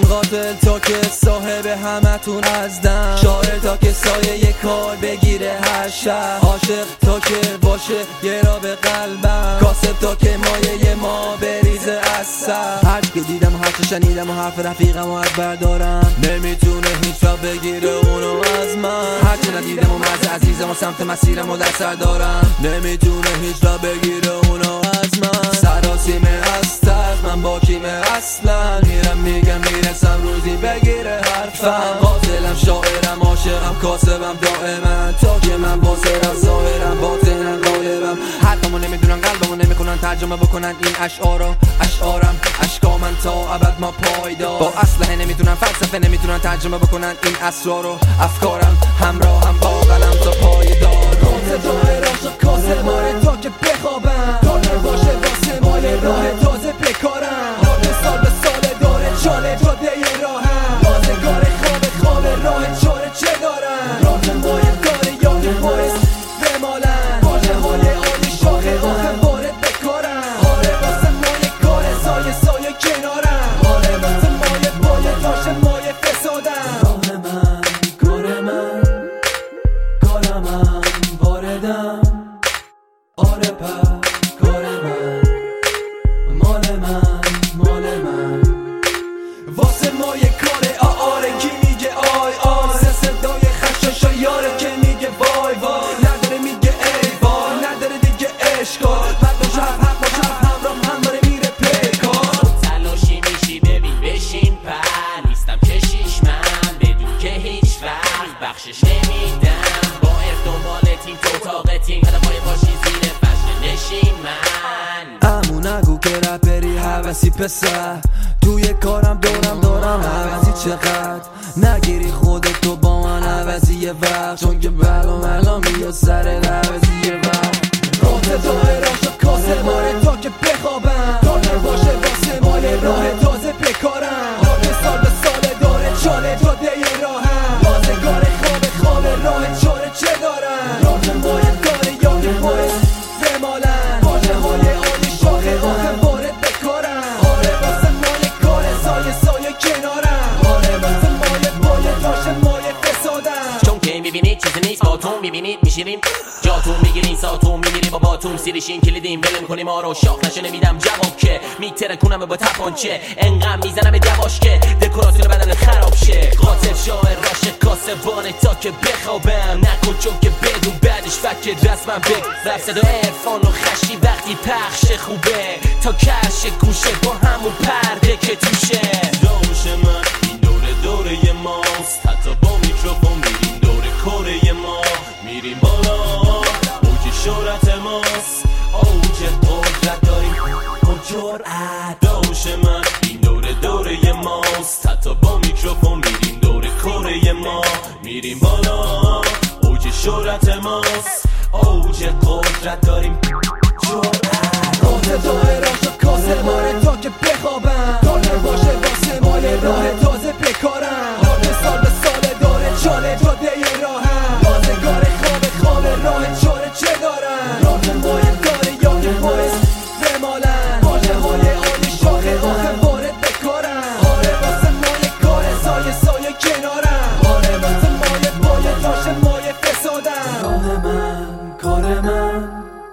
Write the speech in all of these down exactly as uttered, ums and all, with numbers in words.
قاتل تا که صاحب همتون ازدم، شاعر تا که سایه یه کار بگیره هر شب، عاشق تا که باشه یه را به قلبم، کاسب تا که مایه ما بریزه از سر. هر که دیدم و هر چه شنیدم و حرف رفیقم و از بردارم، نمیتونه هیچ را بگیره اونو از من. هر چه ندیدم و مرز عزیزم و سمت مسیرم و در سر دارم، نمیتونه هیچ را بگیره اونو از من. سراسیمه از ترس من با کیمه اصلا، میرم میگم میرسم روزی بگیره حرفم. قاتلم شاعرم عاشقم کاسبم دائما، تا که من باصرم ظاهرم باطنم غالبم. حرفمو نمیدونن قلبمو نمیکنن ترجمه بکنن این اشعارا، اشعارم اشکا من تا ابد ما پایدار. با اسلحه نمیتونن فلسفه نمیتونن ترجمه بکنن این اسرارو، افکارم همراه هم با قلم تا پایدار. قاتل دائر عاشق کاسب ماره تا که بخوابم، کارتر باشه واسه مال راه تازه بکارم. آب سال به سال داره چاله جاده راهم، بازگار خواب خواب راه چاره چه دارم. راه مای داره یاد باعث بمالن، واجه های عالی شاخه آخه وارد بکارم. آره واسه مایه کار سایه سایه کنارم، آره واسه مایه پایه داشته مایه فسادم. راه من کار من کارم واردم، آره پس کار من مال من مال من. واسه مایه کاره آره کی میگه آی آی، سه صدای خشاشا یاره که میگه وای وای. نداره میگه ای وای نداره دیگه اشکال، بعد باشه حق حق باشه همراه هم داره میره پیکار. تلاشی میشی ببین بشین پر، نیستم کشیش من بدون که هیچ وقت بخشش نمیدم. با اف دنبال تیم تو تاقه تیم هدفای باشی زیر فشن نشین من. امو نگو که رپری حوثی پسر، توی کارم دورم دارم حوثی چقدر. نگیری خودتو با من حوثی یه وقت، چون که بلا ملا میاد سر حوثی یه وقت. قاتل دائر عاشق کاسب ماره تا که بخوابم، کارتر باشه واسه مال راه تازه بکارم. آب سال به سال داره چاله جاده راهم، بازگار خواب خواب راه چاره چه دارم. راه مایه داره یاد باعث بمالن، واجه های عالی شاخه آخه وارد بکارم. آره واسه مایه کار سایه سایه کنارم، آره واسه مایه پایه داشته مایه فسادم. چون که میبینید چیزی نیست با تو میبینید میشیریم جاتون میگیرین ساتون میمیری با باتون سیریشین کلیدیم ول میکنیم ما رو شاخ نشه نمیدم جواب که میترکونم با تپانچه انقم میزنم یواش که دکوراسیون بدن خراب شه. قاتل شاعر عاشق کاسبانه تا که بخوابم، نکن چون که بدون بعدش فکر رسمم بگ رفت صدا عرفان و خشی وقتی پخش خوبه تا کش گوشه با همون پرده که توشه. داوش من این دوره دوره ماست، حتی با میکروفون میریم دوره کوره ما، میریم بالا اوج شهرت ماست، اوج قدرت داریم کن جرأت. داوش من این دوره دوره ماست، حتی با میکروفون میریم دوره کوره ما، میریم بالا اوج شهرت ماست، اوج قدرت داریم جرأت. قاتل دائر عاشق کاسب ماره تا که بخوابم، کارتر باشه واسه مال راه تازه بکارم. آب سال به سال داره چاله جاده راهم، بازگار خواب خواب راه چاره چه دارم. راه مایه داره یاد باعث بمالن، واجه های عالی شاخه آخه وارد بکارم. آره واسه مایه کار سایه سایه کنارم، آره واسه مایه پایه داشته مایه فسادم. راه من کار من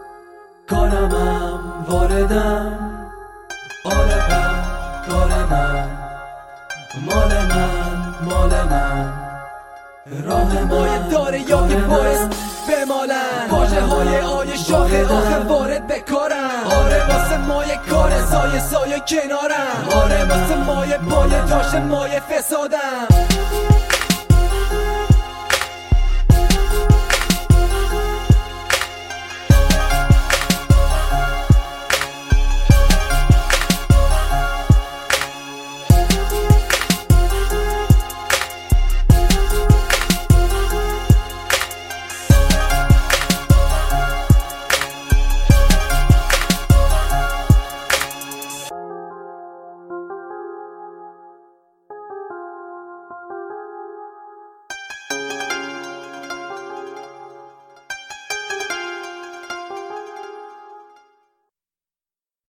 کارمم واردم، آره پس کار من مال من مال من. راه مایه داره یاد باعث بمالن، واجه های آی شاخه آخه وارد بکارم. آره واسه مایه کار سایه سایه کنارم، آره واسه مایه پایه داشته مایه فسادم.